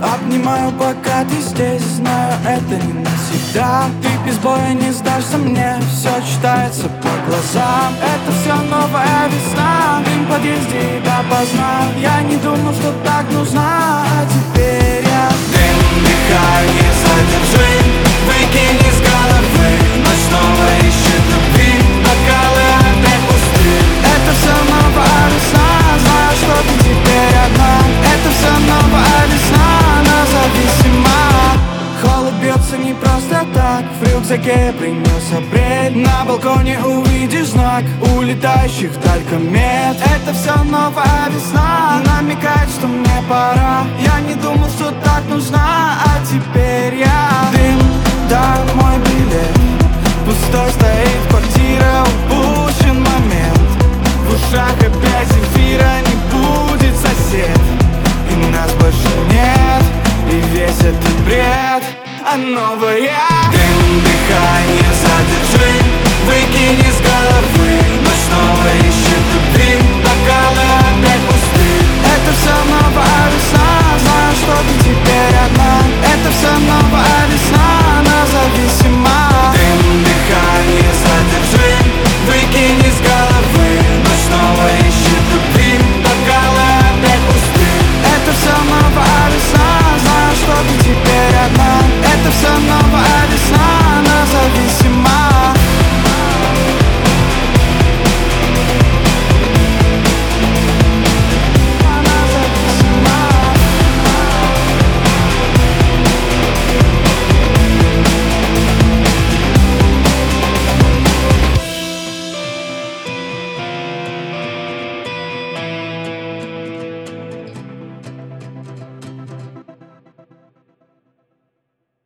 Обнимаю, пока ты здесь, знаю, это не навсегда. Ты без боя не сдашься мне, все читается по глазам. Это все новая весна, дым в подъезде допоздна. Я не думал, что так нужна, а теперь я дым, дыхание задержи, выкини с головы. Ночь снова ищет любви, бокалы опять пусты. Это все новая весна, знаю, что ты теперь одна. Это все новая весна, она зависима. Холод бьется не просто так, в рюкзаке принес апрель. На балконе увидишь знак улетающих вдаль комет. Это все новая весна, намекает, что мне пора. Я не думал, что так нужна,